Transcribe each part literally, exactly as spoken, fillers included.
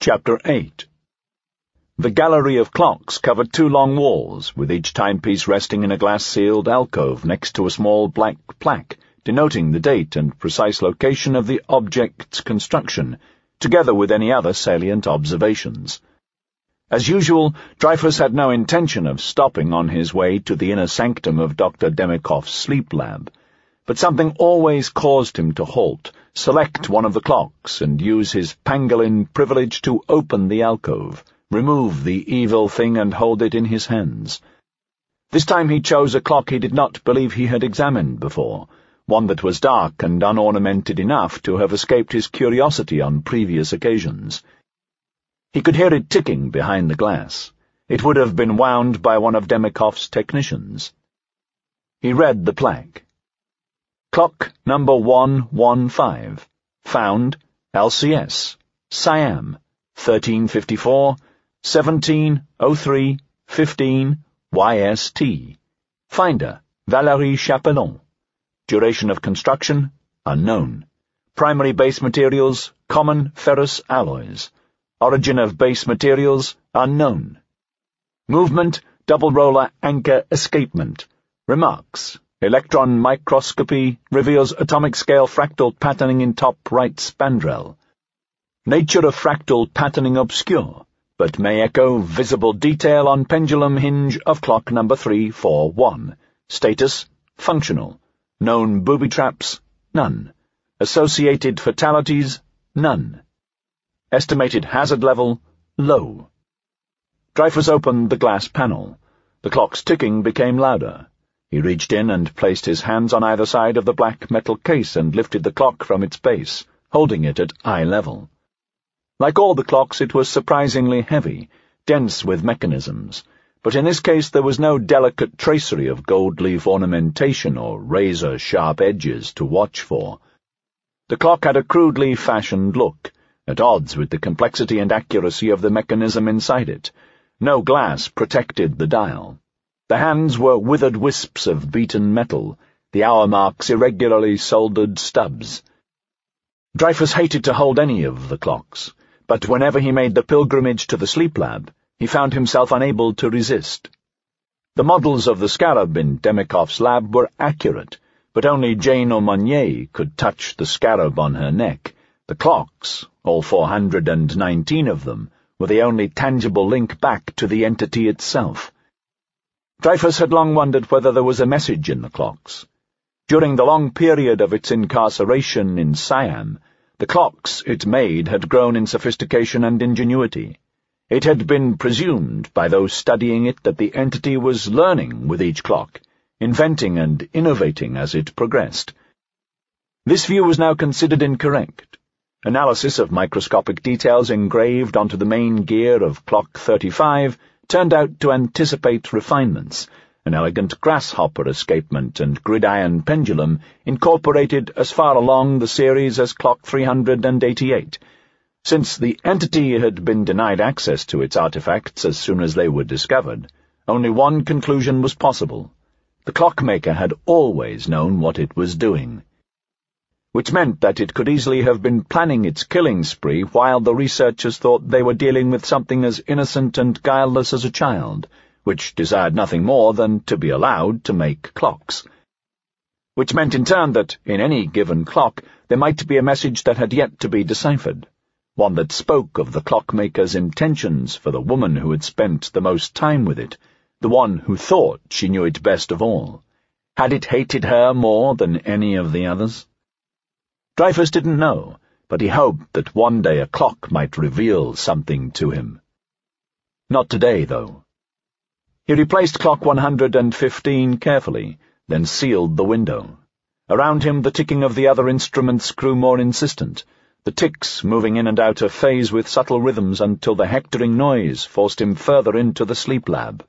Chapter eight. The gallery of clocks covered two long walls, with each timepiece resting in a glass-sealed alcove next to a small black plaque denoting the date and precise location of the object's construction, together with any other salient observations. As usual, Dreyfus had no intention of stopping on his way to the inner sanctum of Doctor Demikov's sleep lab, but something always caused him to halt, select one of the clocks, and use his pangolin privilege to open the alcove, remove the evil thing and hold it in his hands. This time he chose a clock he did not believe he had examined before, one that was dark and unornamented enough to have escaped his curiosity on previous occasions. He could hear it ticking behind the glass. It would have been wound by one of Demikov's technicians. He read the plaque. Clock number one one five. Found, L C S, Siam, thirteen fifty-four, seventeen oh three, fifteen, Y S T. Finder, Valérie Chapelon. Duration of construction, unknown. Primary base materials, common ferrous alloys. Origin of base materials, unknown. Movement, double roller anchor escapement. Remarks. Electron microscopy reveals atomic scale fractal patterning in top right spandrel. Nature of fractal patterning obscure, but may echo visible detail on pendulum hinge of clock number three four one. Status, functional. Known booby traps, none. Associated fatalities, none. Estimated hazard level, low. Dreyfus opened the glass panel. The clock's ticking became louder. He reached in and placed his hands on either side of the black metal case and lifted the clock from its base, holding it at eye level. Like all the clocks, it was surprisingly heavy, dense with mechanisms, but in this case there was no delicate tracery of gold leaf ornamentation or razor-sharp edges to watch for. The clock had a crudely fashioned look, at odds with the complexity and accuracy of the mechanism inside it. No glass protected the dial. The hands were withered wisps of beaten metal, the hour marks irregularly soldered stubs. Dreyfus hated to hold any of the clocks, but whenever he made the pilgrimage to the sleep lab, he found himself unable to resist. The models of the scarab in Demikov's lab were accurate, but only Jane Aumonier could touch the scarab on her neck. The clocks, all four hundred and nineteen of them, were the only tangible link back to the entity itself. Dreyfus had long wondered whether there was a message in the clocks. During the long period of its incarceration in Siam, the clocks it made had grown in sophistication and ingenuity. It had been presumed by those studying it that the entity was learning with each clock, inventing and innovating as it progressed. This view was now considered incorrect. Analysis of microscopic details engraved onto the main gear of clock thirty-five turned out to anticipate refinements. An elegant grasshopper escapement and gridiron pendulum incorporated as far along the series as clock three hundred eighty-eight. Since the entity had been denied access to its artifacts as soon as they were discovered, only one conclusion was possible. The clockmaker had always known what it was doing, which meant that it could easily have been planning its killing spree while the researchers thought they were dealing with something as innocent and guileless as a child, which desired nothing more than to be allowed to make clocks. Which meant in turn that, in any given clock, there might be a message that had yet to be deciphered, one that spoke of the clockmaker's intentions for the woman who had spent the most time with it, the one who thought she knew it best of all. Had it hated her more than any of the others? Dreyfus didn't know, but he hoped that one day a clock might reveal something to him. Not today, though. He replaced clock one hundred fifteen carefully, then sealed the window. Around him the ticking of the other instruments grew more insistent, the ticks moving in and out of phase with subtle rhythms until the hectoring noise forced him further into the sleep lab.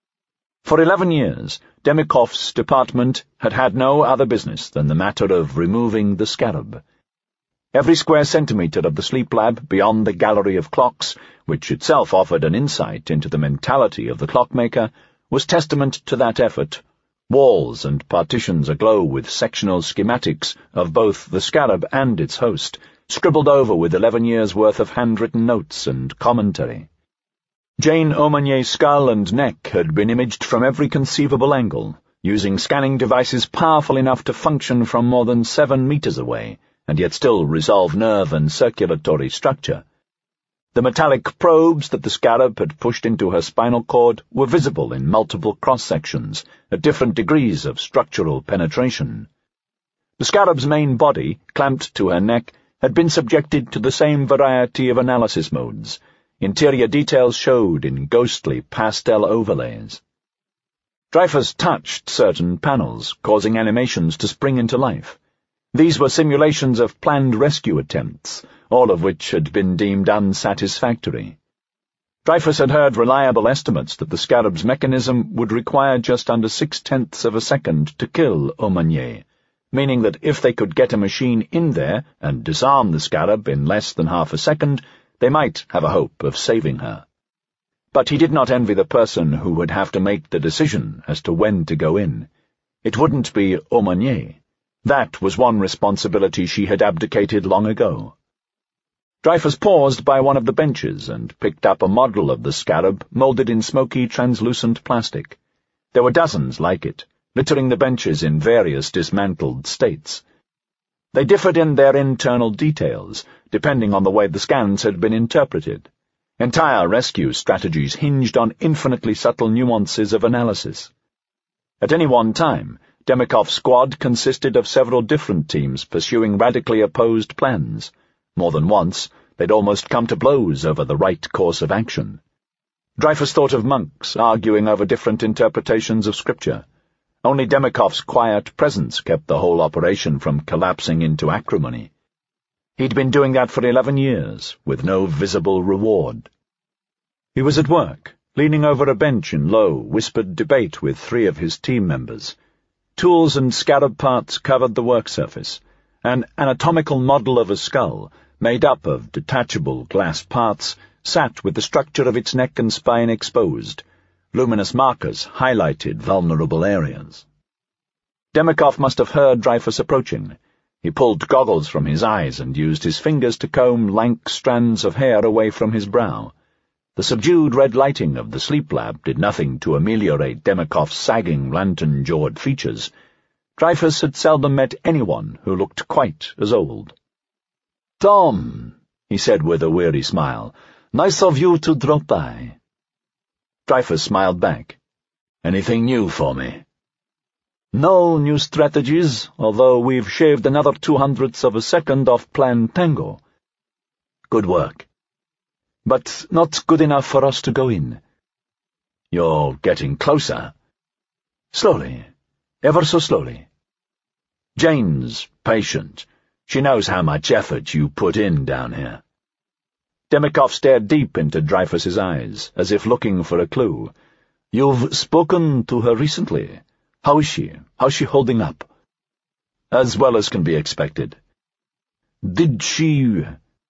For eleven years, Demikov's department had had no other business than the matter of removing the scarab. Every square centimetre of the sleep lab beyond the gallery of clocks, which itself offered an insight into the mentality of the clockmaker, was testament to that effort. Walls and partitions aglow with sectional schematics of both the scarab and its host, scribbled over with eleven years' worth of handwritten notes and commentary. Jane Aumagny's skull and neck had been imaged from every conceivable angle, using scanning devices powerful enough to function from more than seven meters away, and yet still resolve nerve and circulatory structure. The metallic probes that the scarab had pushed into her spinal cord were visible in multiple cross-sections, at different degrees of structural penetration. The scarab's main body, clamped to her neck, had been subjected to the same variety of analysis modes. Interior details showed in ghostly pastel overlays. Dreyfus touched certain panels, causing animations to spring into life. These were simulations of planned rescue attempts, all of which had been deemed unsatisfactory. Dreyfus had heard reliable estimates that the scarab's mechanism would require just under six-tenths of a second to kill Aumagny, meaning that if they could get a machine in there and disarm the scarab in less than half a second, they might have a hope of saving her. But he did not envy the person who would have to make the decision as to when to go in. It wouldn't be Aumagny. That was one responsibility she had abdicated long ago. Dreyfus paused by one of the benches and picked up a model of the scarab moulded in smoky, translucent plastic. There were dozens like it, littering the benches in various dismantled states. They differed in their internal details, depending on the way the scans had been interpreted. Entire rescue strategies hinged on infinitely subtle nuances of analysis. At any one time, Demikov's squad consisted of several different teams pursuing radically opposed plans. More than once, they'd almost come to blows over the right course of action. Dreyfus thought of monks arguing over different interpretations of scripture. Only Demikov's quiet presence kept the whole operation from collapsing into acrimony. He'd been doing that for eleven years, with no visible reward. He was at work, leaning over a bench in low, whispered debate with three of his team members. Tools and scarab parts covered the work surface. An anatomical model of a skull, made up of detachable glass parts, sat with the structure of its neck and spine exposed. Luminous markers highlighted vulnerable areas. Demikov must have heard Dreyfus approaching. He pulled goggles from his eyes and used his fingers to comb lank strands of hair away from his brow. The subdued red lighting of the sleep lab did nothing to ameliorate Demikov's sagging, lantern-jawed features. Dreyfus had seldom met anyone who looked quite as old. "Tom," he said with a weary smile, "nice of you to drop by." Dreyfus smiled back. "Anything new for me?" "No new strategies, although we've shaved another two hundredths of a second off Plan Tango." "Good work." "But not good enough for us to go in." "You're getting closer." "Slowly, ever so slowly." "Jane's patient. She knows how much effort you put in down here." Demikov stared deep into Dreyfus's eyes, as if looking for a clue. "You've spoken to her recently. How is she? How's she holding up?" "As well as can be expected." "Did she—"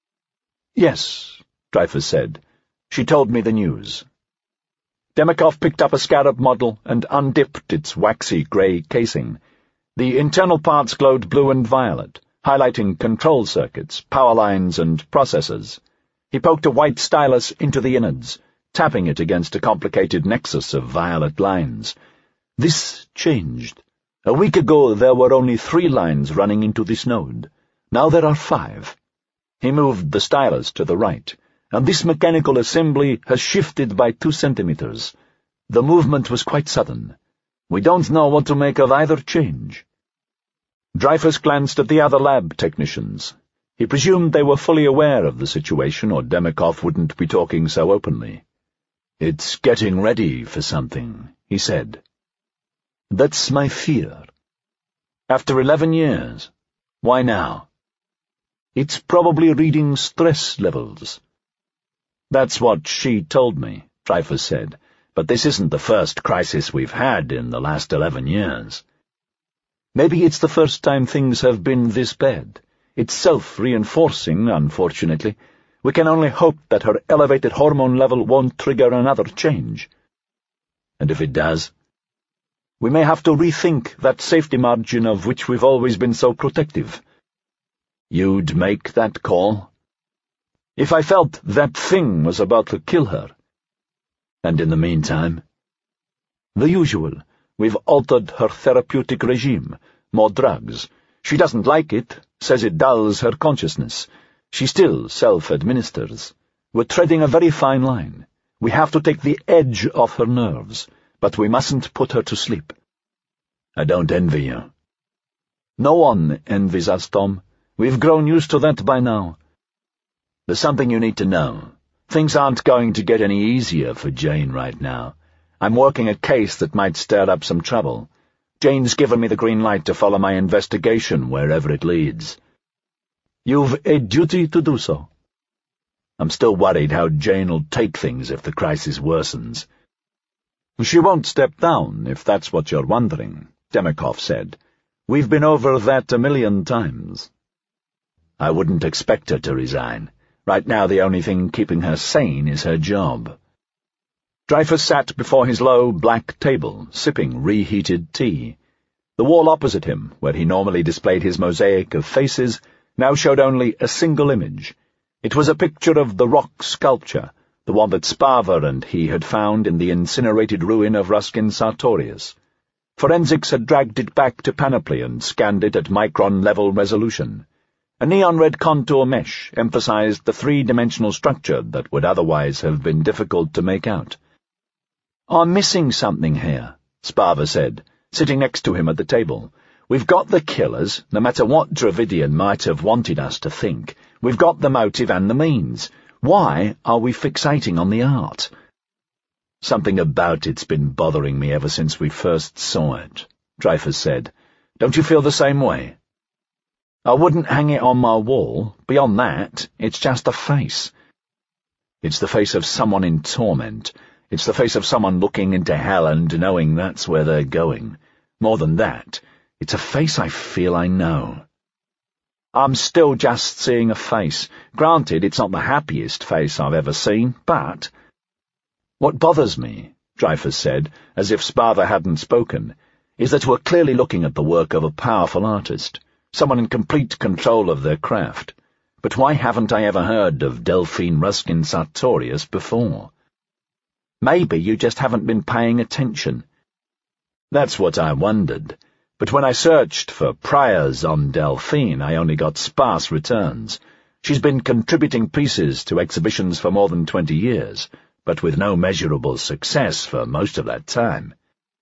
"Yes," Dreyfus said. "She told me the news." Demikov picked up a scarab model and undipped its waxy grey casing. The internal parts glowed blue and violet, highlighting control circuits, power lines, and processors. He poked a white stylus into the innards, tapping it against a complicated nexus of violet lines. "This changed. A week ago there were only three lines running into this node. Now there are five." He moved the stylus to the right, and this mechanical assembly has shifted by two centimeters. The movement was quite sudden. We don't know what to make of either change. Dreyfus glanced at the other lab technicians. He presumed they were fully aware of the situation, or Demikov wouldn't be talking so openly. "It's getting ready for something," he said. "That's my fear." "After eleven years? Why now?" "It's probably reading stress levels." "That's what she told me," Dreyfus said, "but this isn't the first crisis we've had in the last eleven years." "Maybe it's the first time things have been this bad. It's self-reinforcing, unfortunately. We can only hope that her elevated hormone level won't trigger another change." "And if it does?" "We may have to rethink that safety margin of which we've always been so protective." You'd make that call? If I felt that thing was about to kill her. And in the meantime? The usual. We've altered her therapeutic regime. More drugs. She doesn't like it, says it dulls her consciousness. She still self-administers. We're treading a very fine line. We have to take the edge off her nerves, but we mustn't put her to sleep. I don't envy you. No one envies us, Tom. We've grown used to that by now. There's something you need to know. Things aren't going to get any easier for Jane right now. I'm working a case that might stir up some trouble. Jane's given me the green light to follow my investigation wherever it leads. You've a duty to do so. I'm still worried how Jane'll take things if the crisis worsens. She won't step down, if that's what you're wondering, Demikhov said. We've been over that a million times. I wouldn't expect her to resign. Right now the only thing keeping her sane is her job. Dreyfus sat before his low, black table, sipping reheated tea. The wall opposite him, where he normally displayed his mosaic of faces, now showed only a single image. It was a picture of the rock sculpture, the one that Spava and he had found in the incinerated ruin of Ruskin Sartorius. Forensics had dragged it back to Panoply and scanned it at micron-level resolution. A neon-red contour mesh emphasized the three-dimensional structure that would otherwise have been difficult to make out. I'm missing something here, Spava said, sitting next to him at the table. We've got the killers, no matter what Dravidian might have wanted us to think. We've got the motive and the means. Why are we fixating on the art? Something about it's been bothering me ever since we first saw it, Dreyfus said. Don't you feel the same way? I wouldn't hang it on my wall. Beyond that, it's just a face. It's the face of someone in torment. It's the face of someone looking into hell and knowing that's where they're going. More than that, it's a face I feel I know. I'm still just seeing a face. Granted, it's not the happiest face I've ever seen, but— What bothers me, Dreyfus said, as if Spava hadn't spoken, is that we're clearly looking at the work of a powerful artist, someone in complete control of their craft. But why haven't I ever heard of Delphine Ruskin Sartorius before? Maybe you just haven't been paying attention. That's what I wondered. But when I searched for priors on Delphine, I only got sparse returns. She's been contributing pieces to exhibitions for more than twenty years, but with no measurable success for most of that time.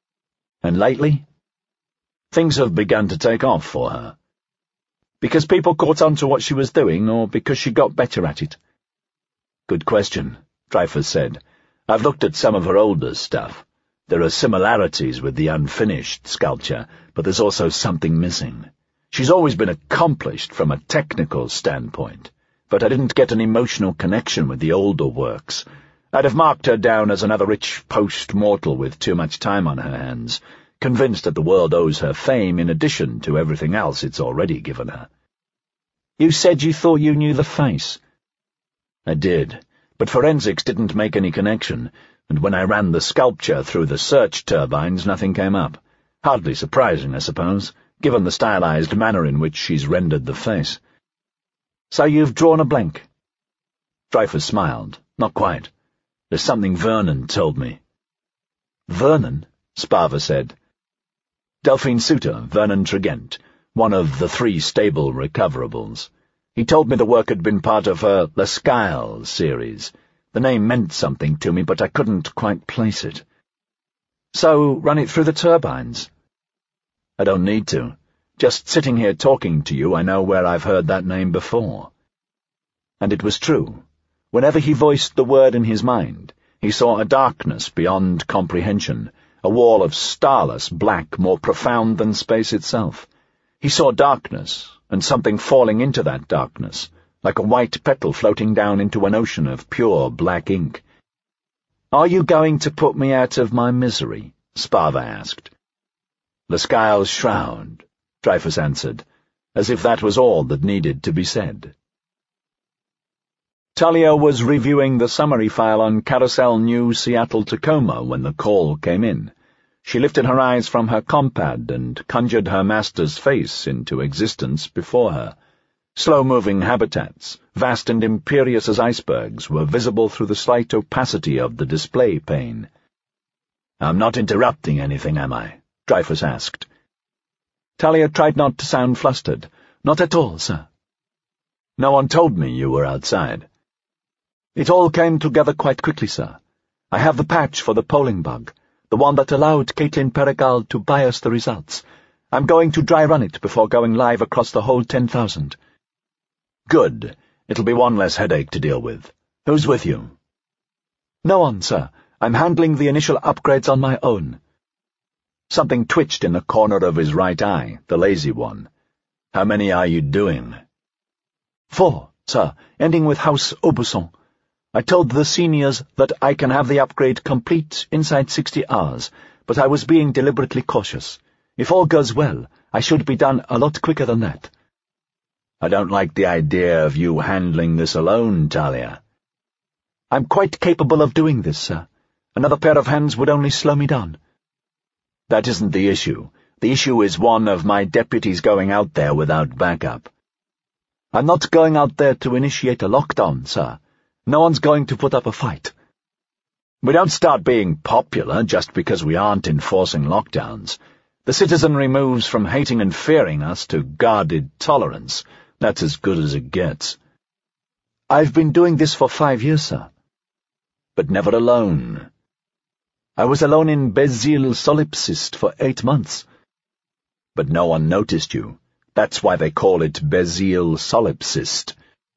And lately? Things have begun to take off for her. Because people caught on to what she was doing, or because she got better at it? Good question, Dreyfus said. I've looked at some of her older stuff. There are similarities with the unfinished sculpture, but there's also something missing. She's always been accomplished from a technical standpoint, but I didn't get an emotional connection with the older works. I'd have marked her down as another rich post-mortal with too much time on her hands, convinced that the world owes her fame in addition to everything else it's already given her. You said you thought you knew the face. I did, but forensics didn't make any connection, and when I ran the sculpture through the search turbines, nothing came up. Hardly surprising, I suppose, given the stylized manner in which she's rendered the face. So you've drawn a blank? Dreyfus smiled. Not quite. There's something Vernon told me. Vernon? Spava said. Delphine suitor, Vernon Tregent, one of the three stable recoverables. He told me the work had been part of her Lascaux series. The name meant something to me, but I couldn't quite place it. So, run it through the turbines. I don't need to. Just sitting here talking to you, I know where I've heard that name before. And it was true. Whenever he voiced the word in his mind, he saw a darkness beyond comprehension, a wall of starless black more profound than space itself. He saw darkness, and something falling into that darkness, like a white petal floating down into an ocean of pure black ink. "Are you going to put me out of my misery?" Spava asked. Lascaux' shroud, Dreyfus answered, as if that was all that needed to be said. Talia was reviewing the summary file on Carousel New Seattle-Tacoma when the call came in. She lifted her eyes from her compad and conjured her master's face into existence before her. Slow-moving habitats, vast and imperious as icebergs, were visible through the slight opacity of the display pane. "I'm not interrupting anything, am I?" Dreyfus asked. Talia tried not to sound flustered. "Not at all, sir." "No one told me you were outside." "It all came together quite quickly, sir. I have the patch for the polling bug, the one that allowed Caitlin Perigal to buy us the results. I'm going to dry run it before going live across the whole ten thousand. "Good. It'll be one less headache to deal with. Who's with you?" "No one, sir. I'm handling the initial upgrades on my own." Something twitched in the corner of his right eye, the lazy one. "How many are you doing?" "Four, sir, ending with House Aubusson. I told the seniors that I can have the upgrade complete inside sixty hours, but I was being deliberately cautious. If all goes well, I should be done a lot quicker than that." "I don't like the idea of you handling this alone, Talia." "I'm quite capable of doing this, sir. Another pair of hands would only slow me down." "That isn't the issue. The issue is one of my deputies going out there without backup." "I'm not going out there to initiate a lockdown, sir. No one's going to put up a fight." "We don't start being popular just because we aren't enforcing lockdowns. The citizenry moves from hating and fearing us to guarded tolerance. That's as good as it gets." "I've been doing this for five years, sir." "But never alone." "I was alone in Bézil Solipsist for eight months." "But no one noticed you. That's why they call it Bézil Solipsist."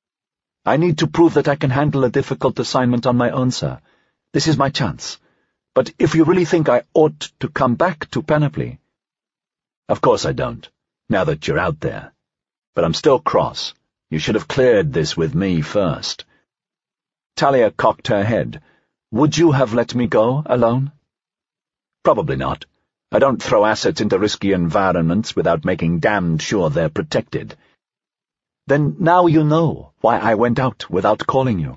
"I need to prove that I can handle a difficult assignment on my own, sir. This is my chance. But if you really think I ought to come back to Panoply—" "Of course I don't, now that you're out there. But I'm still cross. You should have cleared this with me first." Talia cocked her head. "Would you have let me go alone?" "Probably not. I don't throw assets into risky environments without making damned sure they're protected." "Then now you know why I went out without calling you."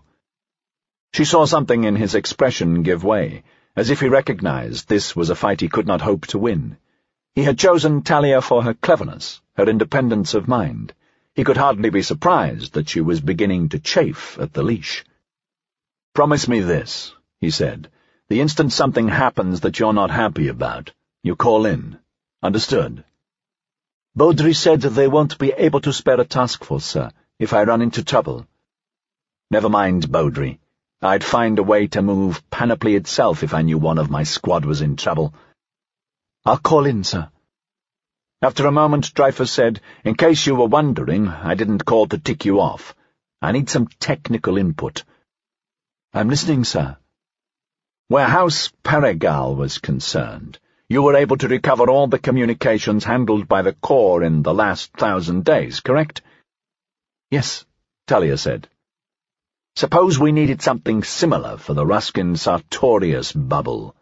She saw something in his expression give way, as if he recognized this was a fight he could not hope to win. He had chosen Talia for her cleverness, her independence of mind. He could hardly be surprised that she was beginning to chafe at the leash. "Promise me this," he said. "The instant something happens that you're not happy about, you call in. Understood?" "Beaudry said they won't be able to spare a task force, sir, if I run into trouble." "Never mind, Beaudry. I'd find a way to move Panoply itself if I knew one of my squad was in trouble." "I'll call in, sir." After a moment, Dreyfus said, "In case you were wondering, I didn't call to tick you off. I need some technical input." "I'm listening, sir." "Where House Perigal was concerned, you were able to recover all the communications handled by the Corps in the last thousand days, correct?" "Yes," Talia said. "Suppose we needed something similar for the Ruskin-Sartorius bubble.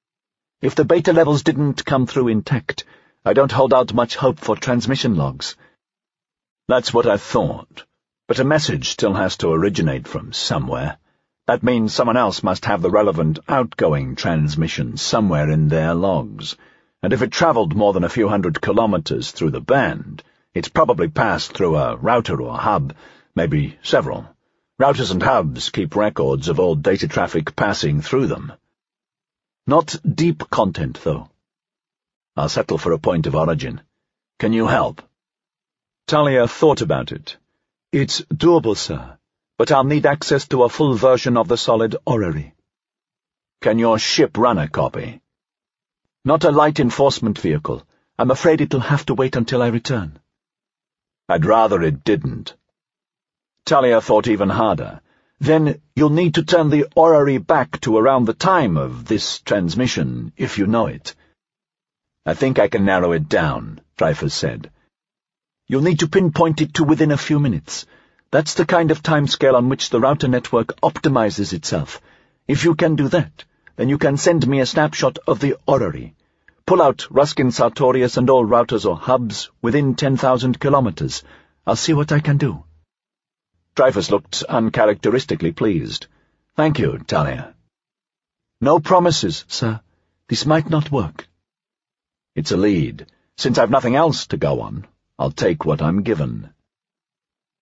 If the beta levels didn't come through intact, I don't hold out much hope for transmission logs." "That's what I thought. But a message still has to originate from somewhere. That means someone else must have the relevant outgoing transmission somewhere in their logs. And if it traveled more than a few hundred kilometers through the band, it's probably passed through a router or hub, maybe several. Routers and hubs keep records of all data traffic passing through them." "Not deep content, though." "I'll settle for a point of origin. Can you help?" Talia thought about it. "It's doable, sir, but I'll need access to a full version of the solid orrery." "Can your ship run a copy?" "Not a light enforcement vehicle. I'm afraid it'll have to wait until I return." "I'd rather it didn't." Talia thought even harder. "Then you'll need to turn the orrery back to around the time of this transmission, if you know it." "I think I can narrow it down," Dreyfus said. "You'll need to pinpoint it to within a few minutes. That's the kind of timescale on which the router network optimizes itself. If you can do that, then you can send me a snapshot of the orrery. Pull out Ruskin-Sartorius and all routers or hubs within ten thousand kilometers. I'll see what I can do." Dreyfus looked uncharacteristically pleased. "Thank you, Talia." "No promises, sir. This might not work." "It's a lead. Since I've nothing else to go on, I'll take what I'm given."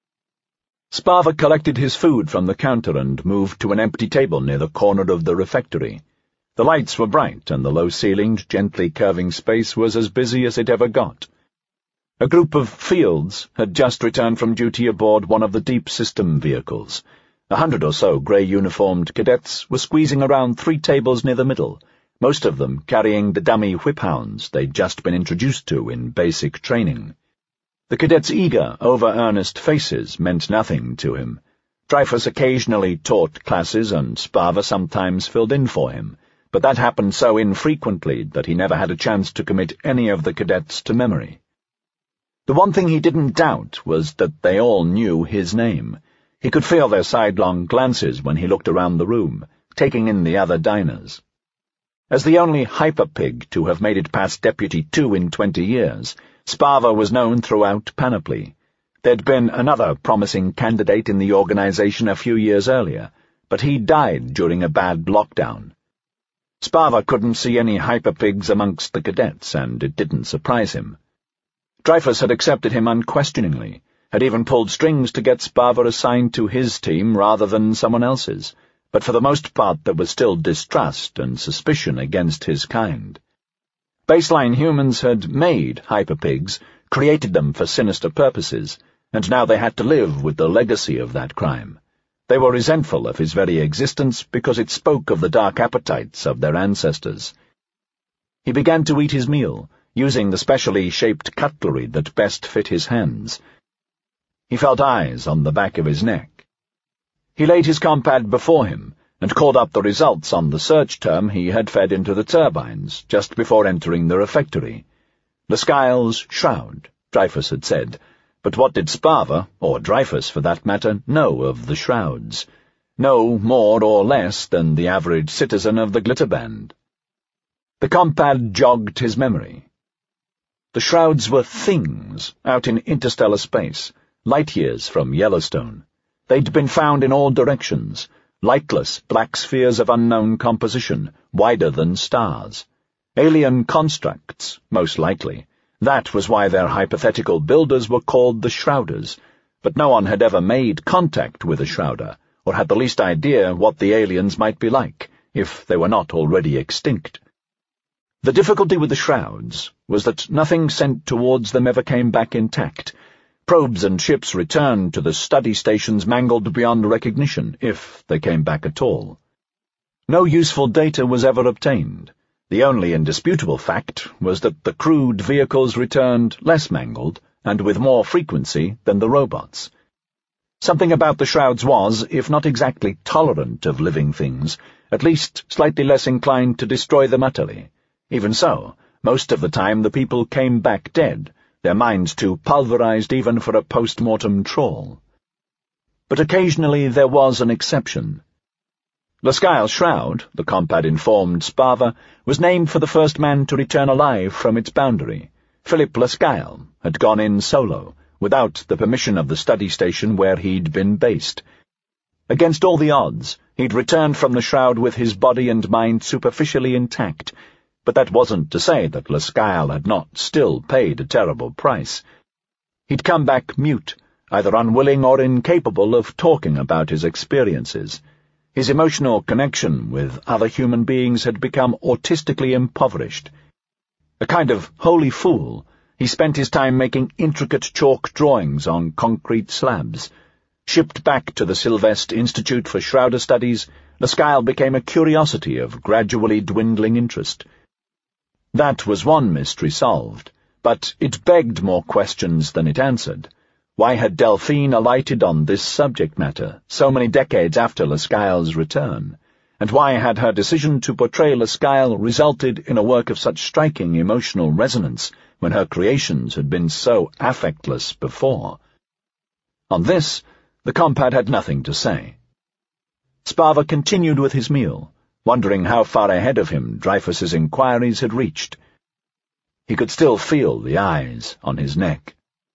Sparva collected his food from the counter and moved to an empty table near the corner of the refectory. The lights were bright, and the low-ceilinged, gently curving space was as busy as it ever got. A group of Fields had just returned from duty aboard one of the deep system vehicles. A hundred or so grey-uniformed cadets were squeezing around three tables near the middle, most of them carrying the dummy whip-hounds they'd just been introduced to in basic training. The cadets' eager, over-earnest faces meant nothing to him. Dreyfus occasionally taught classes, and Sparva sometimes filled in for him, but that happened so infrequently that he never had a chance to commit any of the cadets to memory. The one thing he didn't doubt was that they all knew his name. He could feel their sidelong glances when he looked around the room, taking in the other diners. As the only hyperpig to have made it past Deputy Two in twenty years, Sparva was known throughout Panoply. There'd been another promising candidate in the organization a few years earlier, but he died during a bad lockdown. Sparva couldn't see any hyperpigs amongst the cadets, and it didn't surprise him. Dreyfus had accepted him unquestioningly, had even pulled strings to get Sparva assigned to his team rather than someone else's, but for the most part there was still distrust and suspicion against his kind. Baseline humans had made hyperpigs, created them for sinister purposes, and now they had to live with the legacy of that crime. They were resentful of his very existence because it spoke of the dark appetites of their ancestors. He began to eat his meal, using the specially shaped cutlery that best fit his hands. He felt eyes on the back of his neck. He laid his compad before him, and called up the results on the search term he had fed into the turbines just before entering the refectory. Lascelles' shroud, Dreyfus had said, but what did Sparva, or Dreyfus for that matter, know of the shrouds? No more or less than the average citizen of the Glitterband. The compad jogged his memory. The shrouds were things out in interstellar space, light-years from Yellowstone. They'd been found in all directions, lightless black spheres of unknown composition, wider than stars. Alien constructs, most likely. That was why their hypothetical builders were called the Shrouders, but no one had ever made contact with a Shrouder, or had the least idea what the aliens might be like, if they were not already extinct. The difficulty with the Shrouds was that nothing sent towards them ever came back intact. Probes and ships returned to the study stations mangled beyond recognition, if they came back at all. No useful data was ever obtained. The only indisputable fact was that the crewed vehicles returned less mangled, and with more frequency than the robots. Something about the Shrouds was, if not exactly tolerant of living things, at least slightly less inclined to destroy them utterly. Even so, most of the time the people came back dead, their minds too pulverized even for a post-mortem trawl. But occasionally there was an exception. Lascelles' shroud, the compad informed Sparva, was named for the first man to return alive from its boundary. Philip Lascelles had gone in solo, without the permission of the study station where he'd been based. Against all the odds, he'd returned from the shroud with his body and mind superficially intact, but that wasn't to say that Lascelles had not still paid a terrible price. He'd come back mute, either unwilling or incapable of talking about his experiences. His emotional connection with other human beings had become autistically impoverished. A kind of holy fool, he spent his time making intricate chalk drawings on concrete slabs. Shipped back to the Sylvester Institute for Shrouder Studies, Lascelles became a curiosity of gradually dwindling interest. That was one mystery solved, but it begged more questions than it answered. Why had Delphine alighted on this subject matter so many decades after Lascelles' return? And why had her decision to portray Lascelles resulted in a work of such striking emotional resonance when her creations had been so affectless before? On this, the compad had nothing to say. Sparva continued with his meal, wondering how far ahead of him Dreyfus's inquiries had reached. He could still feel the eyes on his neck.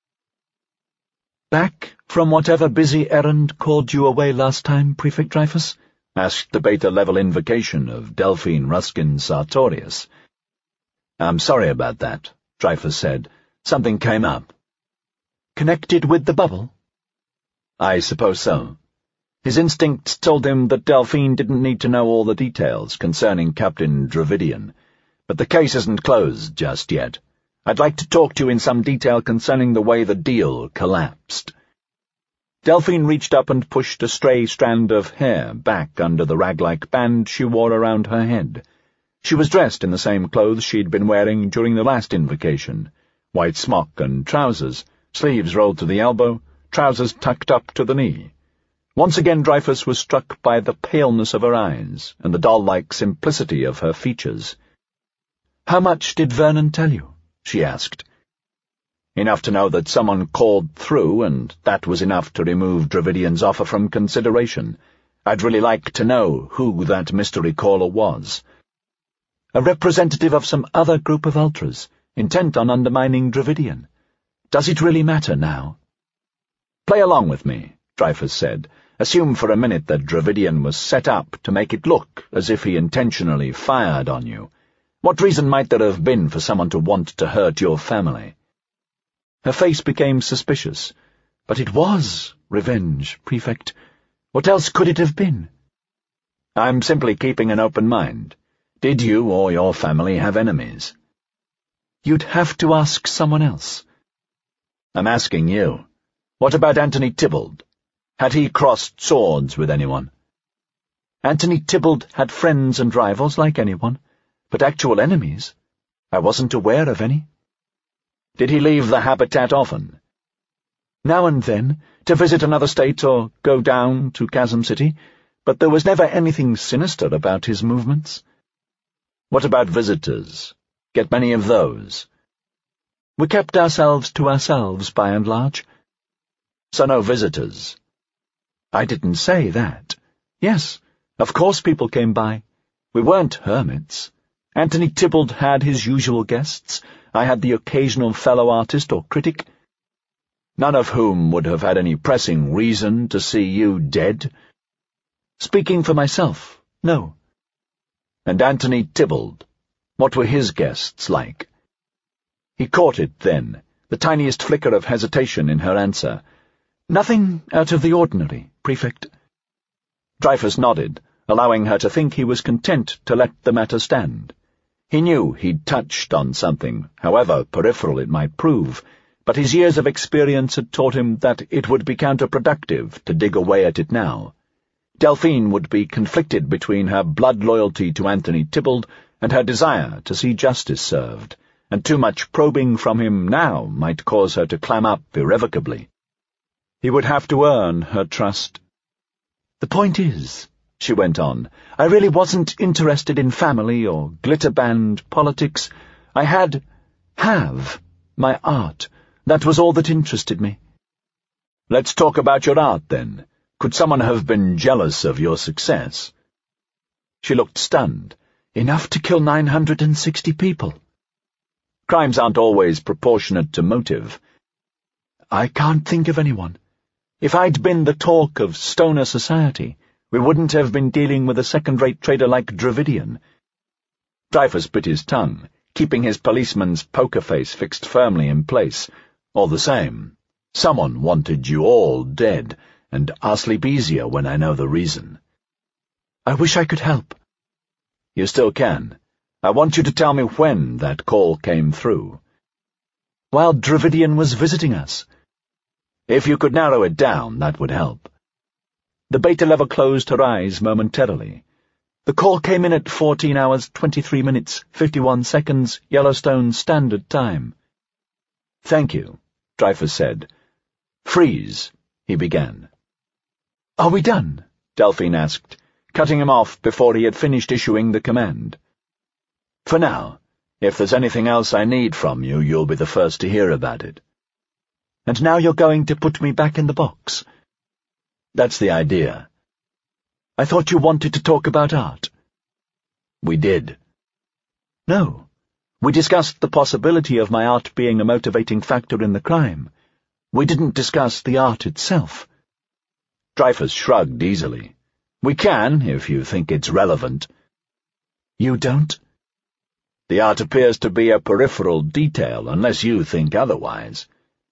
"Back from whatever busy errand called you away last time, Prefect Dreyfus?" asked the beta-level invocation of Delphine Ruskin Sartorius. "I'm sorry about that," Dreyfus said. "Something came up." "Connected with the bubble?" I suppose so. His instincts told him that Delphine didn't need to know all the details concerning Captain Dravidian, but the case isn't closed just yet. I'd like to talk to you in some detail concerning the way the deal collapsed. Delphine reached up and pushed a stray strand of hair back under the rag-like band she wore around her head. She was dressed in the same clothes she'd been wearing during the last invocation, white smock and trousers, sleeves rolled to the elbow, trousers tucked up to the knee. Once again Dreyfus was struck by the paleness of her eyes and the doll-like simplicity of her features. "How much did Vernon tell you?" she asked. "Enough to know that someone called through, and that was enough to remove Dravidian's offer from consideration. I'd really like to know who that mystery caller was." "A representative of some other group of Ultras, intent on undermining Dravidian. Does it really matter now?" "Play along with me," Dreyfus said. "Assume for a minute that Dravidian was set up to make it look as if he intentionally fired on you. What reason might there have been for someone to want to hurt your family?" Her face became suspicious. "But it was revenge, Prefect. What else could it have been?" "I'm simply keeping an open mind. Did you or your family have enemies?" "You'd have to ask someone else." "I'm asking you. What about Anthony Tybalt? Had he crossed swords with anyone?" "Anthony Tybalt had friends and rivals like anyone, but actual enemies? I wasn't aware of any." "Did he leave the habitat often?" "Now and then, to visit another state or go down to Chasm City, but there was never anything sinister about his movements." "What about visitors? Get many of those?" "We kept ourselves to ourselves, by and large." "So no visitors?" "I didn't say that. Yes, of course people came by. We weren't hermits. Anthony Tybalt had his usual guests. I had the occasional fellow artist or critic." "None of whom would have had any pressing reason to see you dead?" "Speaking for myself, no." "And Anthony Tybalt, what were his guests like?" He caught it then, the tiniest flicker of hesitation in her answer. "Nothing out of the ordinary, Prefect." Dreyfus nodded, allowing her to think he was content to let the matter stand. He knew he'd touched on something, however peripheral it might prove, but his years of experience had taught him that it would be counterproductive to dig away at it now. Delphine would be conflicted between her blood loyalty to Anthony Tybalt and her desire to see justice served, and too much probing from him now might cause her to clam up irrevocably. He would have to earn her trust. "The point is," she went on, "I really wasn't interested in family or glitter-band politics. I had, have, my art. That was all that interested me." "Let's talk about your art, then. Could someone have been jealous of your success?" She looked stunned. "Enough to kill nine hundred and sixty people." "Crimes aren't always proportionate to motive." "I can't think of anyone. If I'd been the talk of stoner society, we wouldn't have been dealing with a second-rate trader like Dravidian." Dreyfus bit his tongue, keeping his policeman's poker face fixed firmly in place. "All the same, someone wanted you all dead, and I'll sleep easier when I know the reason." "I wish I could help." "You still can. I want you to tell me when that call came through." "While Dravidian was visiting us." "If you could narrow it down, that would help." The beta level closed her eyes momentarily. "The call came in at fourteen hours, twenty-three minutes, fifty-one seconds, Yellowstone Standard Time." "Thank you," Dreyfus said. "Freeze," he began. "Are we done?" Delphine asked, cutting him off before he had finished issuing the command. "For now. If there's anything else I need from you, you'll be the first to hear about it." "And now you're going to put me back in the box?" "That's the idea." "I thought you wanted to talk about art." "We did." "No. We discussed the possibility of my art being a motivating factor in the crime. We didn't discuss the art itself." Dreyfus shrugged easily. "We can, if you think it's relevant." "You don't?" "The art appears to be a peripheral detail, unless you think otherwise.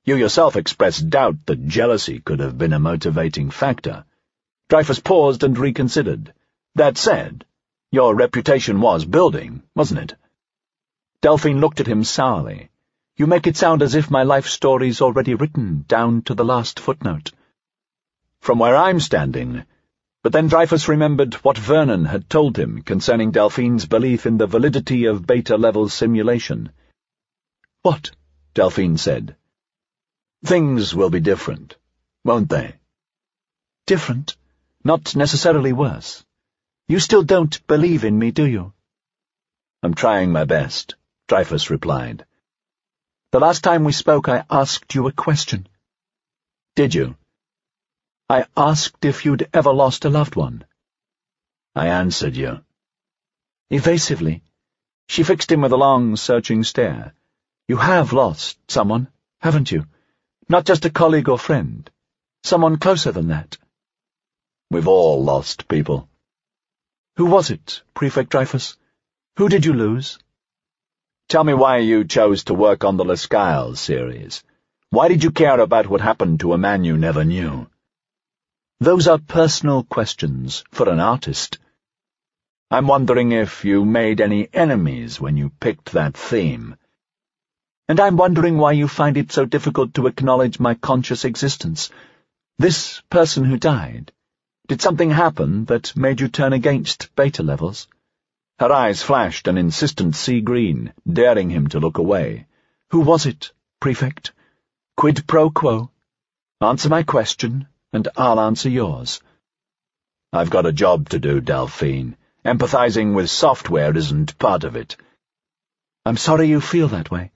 You yourself expressed doubt that jealousy could have been a motivating factor. Dreyfus paused and reconsidered. That said, your reputation was building, wasn't it? Delphine looked at him sourly. You make it sound as if my life story's already written, down to the last footnote. From where I'm standing. But then Dreyfus remembered what Vernon had told him concerning Delphine's belief in the validity of beta-level simulation. What? Delphine said. Things will be different, won't they? Different? Not necessarily worse. You still don't believe in me, do you? I'm trying my best, Dreyfus replied. The last time we spoke I asked you a question. Did you? I asked if you'd ever lost a loved one. I answered you. Evasively. She fixed him with a long, searching stare. You have lost someone, haven't you? Not just a colleague or friend. Someone closer than that. We've all lost people. Who was it, Prefect Dreyfus? Who did you lose? Tell me why you chose to work on the Lascaux series. Why did you care about what happened to a man you never knew? Those are personal questions for an artist. I'm wondering if you made any enemies when you picked that theme. And I'm wondering why you find it so difficult to acknowledge my conscious existence. This person who died, did something happen that made you turn against beta levels? Her eyes flashed an insistent sea green, daring him to look away. Who was it, Prefect? Quid pro quo? Answer my question, and I'll answer yours. I've got a job to do, Delphine. Empathizing with software isn't part of it. I'm sorry you feel that way.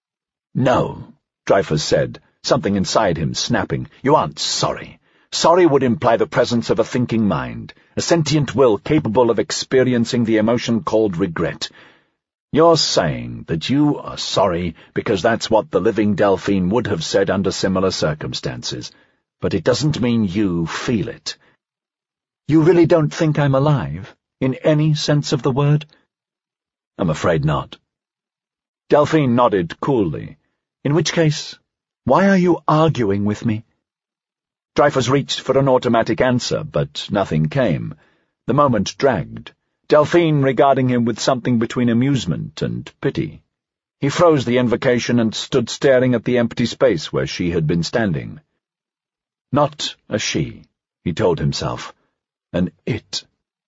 No, Dreyfus said, something inside him snapping. You aren't sorry. Sorry would imply the presence of a thinking mind, a sentient will capable of experiencing the emotion called regret. You're saying that you are sorry because that's what the living Delphine would have said under similar circumstances, but it doesn't mean you feel it. You really don't think I'm alive, in any sense of the word? I'm afraid not. Delphine nodded coolly. In which case, why are you arguing with me? Dreyfus reached for an automatic answer, but nothing came. The moment dragged, Delphine regarding him with something between amusement and pity. He froze the invocation and stood staring at the empty space where she had been standing. Not a she, he told himself. An it.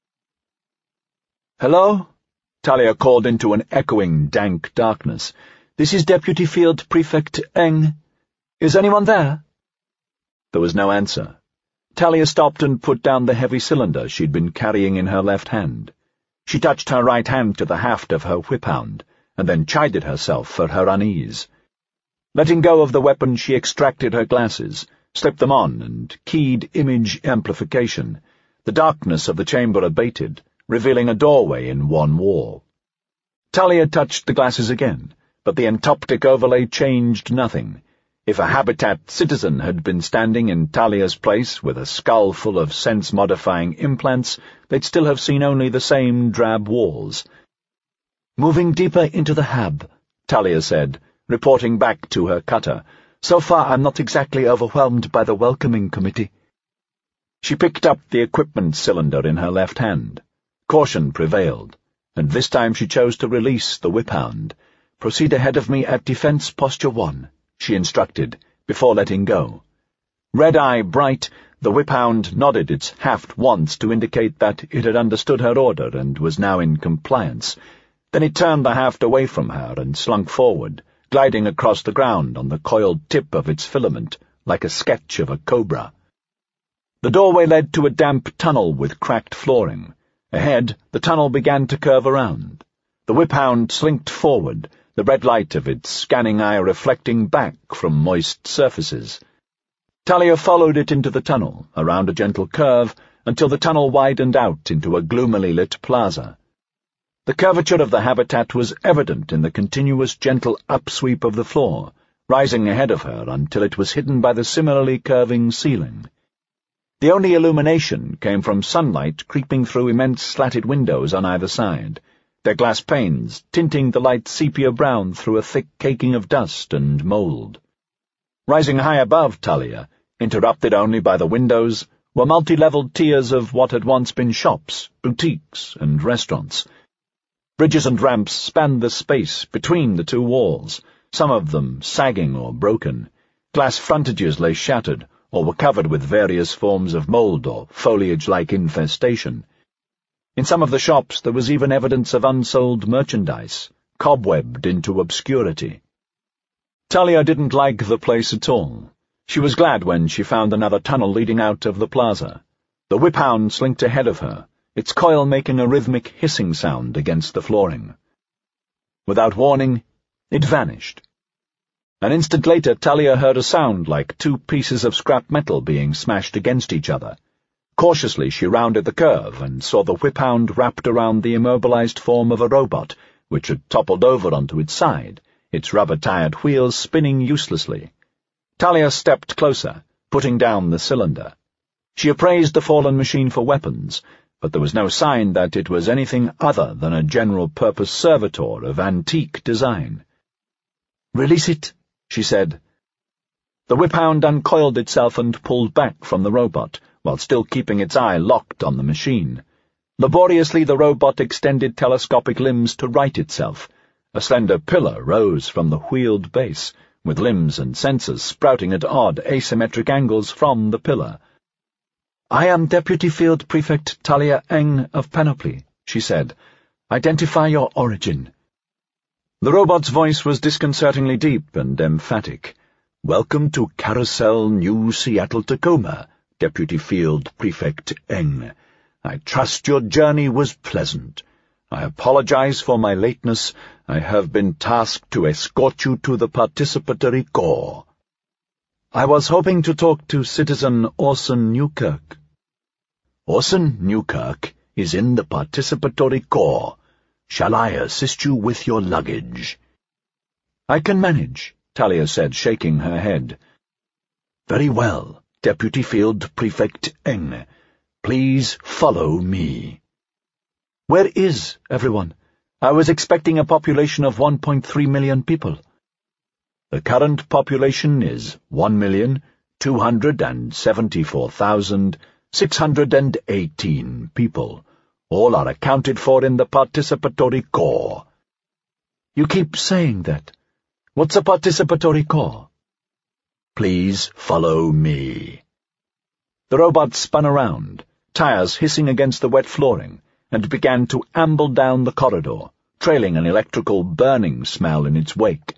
Hello? Talia called into an echoing, dank darkness. This is Deputy Field Prefect Eng. Is anyone there? There was no answer. Talia stopped and put down the heavy cylinder she'd been carrying in her left hand. She touched her right hand to the haft of her whip-hound, and then chided herself for her unease. Letting go of the weapon, she extracted her glasses, slipped them on, and keyed image amplification. The darkness of the chamber abated, revealing a doorway in one wall. Talia touched the glasses again, but the entoptic overlay changed nothing. If a Habitat citizen had been standing in Talia's place with a skull full of sense-modifying implants, they'd still have seen only the same drab walls. Moving deeper into the hab, Talia said, reporting back to her cutter. So far I'm not exactly overwhelmed by the welcoming committee. She picked up the equipment cylinder in her left hand. Caution prevailed, and this time she chose to release the whip-hound. Proceed ahead of me at defense posture one, she instructed, before letting go. Red-eye bright, the whip-hound nodded its haft once to indicate that it had understood her order and was now in compliance. Then it turned the haft away from her and slunk forward, gliding across the ground on the coiled tip of its filament, like a sketch of a cobra. The doorway led to a damp tunnel with cracked flooring. Ahead, the tunnel began to curve around. The whip-hound slinked forward, the red light of its scanning eye reflecting back from moist surfaces. Talia followed it into the tunnel, around a gentle curve, until the tunnel widened out into a gloomily lit plaza. The curvature of the habitat was evident in the continuous gentle upsweep of the floor, rising ahead of her until it was hidden by the similarly curving ceiling. The only illumination came from sunlight creeping through immense slatted windows on either side, their glass panes tinting the light sepia brown through a thick caking of dust and mould. Rising high above Talia, interrupted only by the windows, were multi-leveled tiers of what had once been shops, boutiques, and restaurants. Bridges and ramps spanned the space between the two walls, some of them sagging or broken. Glass frontages lay shattered, or were covered with various forms of mould or foliage-like infestation. In some of the shops there was even evidence of unsold merchandise, cobwebbed into obscurity. Talia didn't like the place at all. She was glad when she found another tunnel leading out of the plaza. The whip-hound slinked ahead of her, its coil making a rhythmic hissing sound against the flooring. Without warning, it vanished. An instant later, Talia heard a sound like two pieces of scrap metal being smashed against each other. Cautiously, she rounded the curve and saw the whip-hound wrapped around the immobilized form of a robot, which had toppled over onto its side, its rubber-tired wheels spinning uselessly. Talia stepped closer, putting down the cylinder. She appraised the fallen machine for weapons, but there was no sign that it was anything other than a general-purpose servitor of antique design. "Release it," she said. The whip-hound uncoiled itself and pulled back from the robot, while still keeping its eye locked on the machine. Laboriously the robot extended telescopic limbs to right itself. A slender pillar rose from the wheeled base, with limbs and sensors sprouting at odd asymmetric angles from the pillar. "I am Deputy Field Prefect Talia Eng of Panoply," she said. "Identify your origin." The robot's voice was disconcertingly deep and emphatic. "Welcome to Carousel, New Seattle, Tacoma, Deputy Field Prefect Eng. I trust your journey was pleasant. I apologize for my lateness. I have been tasked to escort you to the participatory core." "I was hoping to talk to Citizen Orson Newkirk." "Orson Newkirk is in the participatory core. Shall I assist you with your luggage?" "I can manage," Talia said, shaking her head. "Very well, Deputy Field Prefect Eng. Please follow me." "Where is everyone? I was expecting a population of one point three million people." "The current population is one million two hundred seventy-four thousand six hundred eighteen people. All are accounted for in the participatory core." "You keep saying that. What's a participatory core?" "Please follow me." The robot spun around, tires hissing against the wet flooring, and began to amble down the corridor, trailing an electrical burning smell in its wake.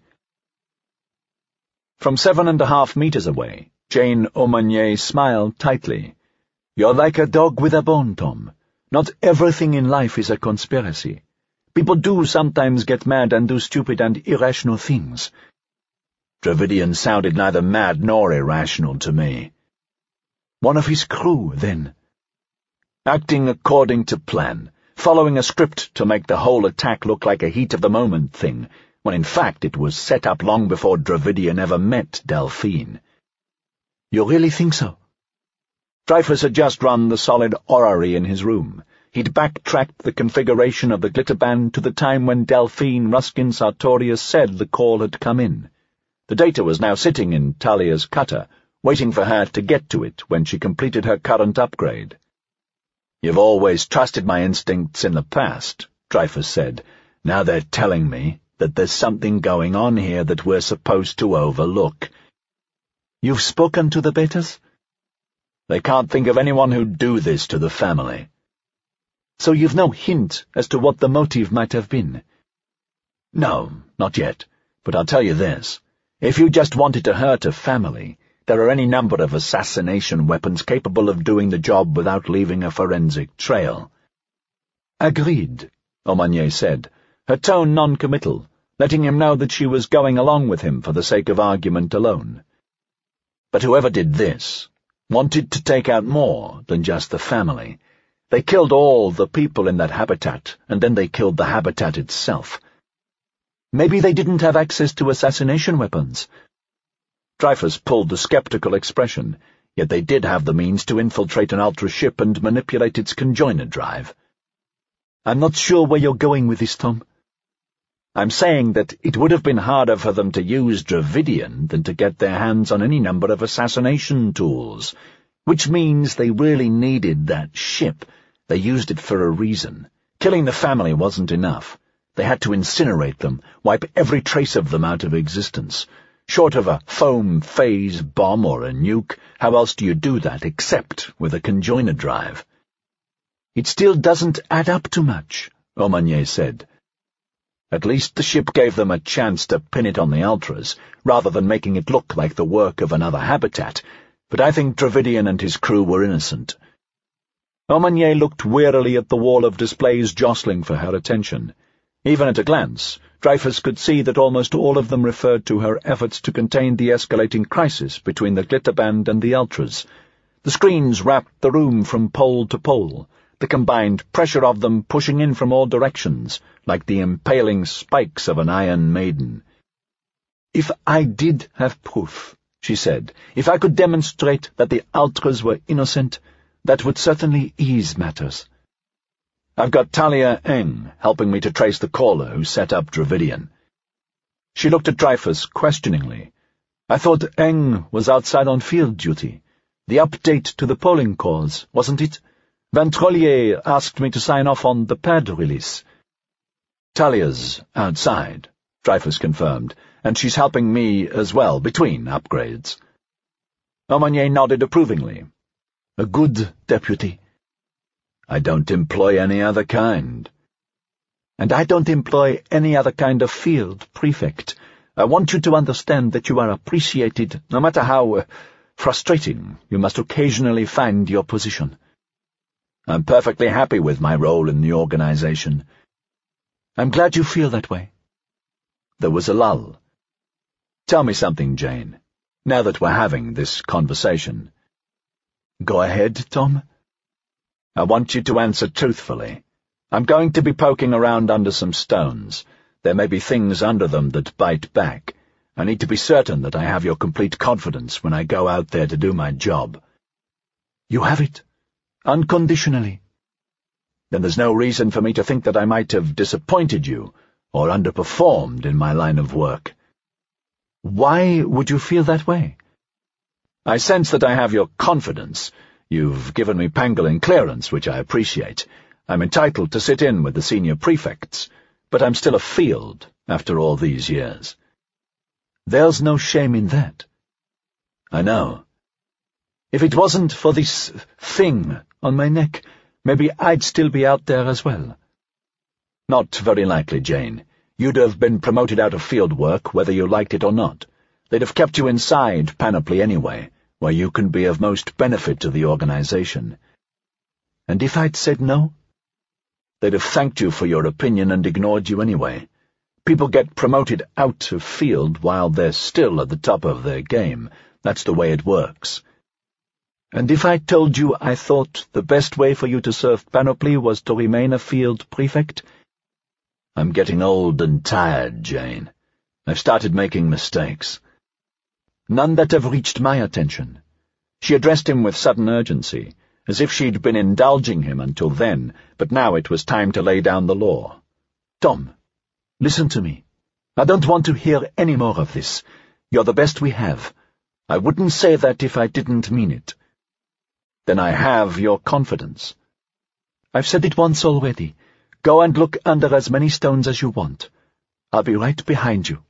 From seven and a half meters away, Jane Aumonier smiled tightly. "You're like a dog with a bone, Tom. Not everything in life is a conspiracy. People do sometimes get mad and do stupid and irrational things." Dravidian sounded neither mad nor irrational to me. "One of his crew, then." "Acting according to plan, following a script to make the whole attack look like a heat-of-the-moment thing, when in fact it was set up long before Dravidian ever met Delphine." "You really think so?" Dreyfus had just run the solid orrery in his room. He'd backtracked the configuration of the glitterband to the time when Delphine Ruskin Sartorius said the call had come in. The data was now sitting in Talia's cutter, waiting for her to get to it when she completed her current upgrade. "You've always trusted my instincts in the past," Dreyfus said. "Now they're telling me that there's something going on here that we're supposed to overlook." "You've spoken to the Betas?" "They can't think of anyone who'd do this to the family." "So you've no hint as to what the motive might have been?" "No, not yet, but I'll tell you this. If you just wanted to hurt a family, there are any number of assassination weapons capable of doing the job without leaving a forensic trail." "Agreed," Aumonier said, her tone non-committal, letting him know that she was going along with him for the sake of argument alone. "But whoever did this wanted to take out more than just the family. They killed all the people in that habitat, and then they killed the habitat itself." "Maybe they didn't have access to assassination weapons." Dreyfus pulled the skeptical expression, yet they did have the means to infiltrate an Ultra ship and manipulate its conjoiner drive. "I'm not sure where you're going with this, Tom." I'm saying that it would have been harder for them to use Dravidian than to get their hands on any number of assassination tools, which means they really needed that ship. They used it for a reason. Killing the family wasn't enough. They had to incinerate them, wipe every trace of them out of existence. Short of a foam phase bomb or a nuke, how else do you do that except with a conjoiner drive? It still doesn't add up to much, Aumonier said. At least the ship gave them a chance to pin it on the Ultras, rather than making it look like the work of another habitat, but I think Dravidian and his crew were innocent. Aumonier looked wearily at the wall of displays jostling for her attention. Even at a glance, Dreyfus could see that almost all of them referred to her efforts to contain the escalating crisis between the Glitterband and the Ultras. The screens wrapped the room from pole to pole, the combined pressure of them pushing in from all directions, like the impaling spikes of an Iron Maiden. "If I did have proof," she said, "if I could demonstrate that the Ultras were innocent, that would certainly ease matters. I've got Talia Eng helping me to trace the caller who set up Dravidian." She looked at Dreyfus questioningly. "I thought Eng was outside on field duty. The update to the polling cause, wasn't it? Van Trollier asked me to sign off on the pad release." "Talia's outside," Dreyfus confirmed, "and she's helping me as well, between upgrades." Aumonier nodded approvingly. "A good deputy." "I don't employ any other kind." "And I don't employ any other kind of field prefect. I want you to understand that you are appreciated, no matter how uh, frustrating you must occasionally find your position." "I'm perfectly happy with my role in the organization." "I'm glad you feel that way." There was a lull. "Tell me something, Jane, now that we're having this conversation." "Go ahead, Tom." "I want you to answer truthfully. I'm going to be poking around under some stones. There may be things under them that bite back. I need to be certain that I have your complete confidence when I go out there to do my job." "You have it. Unconditionally." "Then there's no reason for me to think that I might have disappointed you or underperformed in my line of work." "Why would you feel that way?" "I sense that I have your confidence. You've given me pangolin clearance, which I appreciate. I'm entitled to sit in with the senior prefects, but I'm still a field after all these years." "There's no shame in that." "I know. If it wasn't for this thing on my neck, maybe I'd still be out there as well." "Not very likely, Jane. You'd have been promoted out of field work whether you liked it or not. They'd have kept you inside Panoply anyway, where you can be of most benefit to the organization." "And if I'd said no?" "They'd have thanked you for your opinion and ignored you anyway. People get promoted out of field while they're still at the top of their game. That's the way it works." "And if I told you I thought the best way for you to serve Panoply was to remain a field prefect?" "I'm getting old and tired, Jane. I've started making mistakes." "None that have reached my attention." She addressed him with sudden urgency, as if she'd been indulging him until then, but now it was time to lay down the law. "Tom, listen to me. I don't want to hear any more of this. You're the best we have. I wouldn't say that if I didn't mean it." "Then I have your confidence." "I've said it once already. Go and look under as many stones as you want. I'll be right behind you."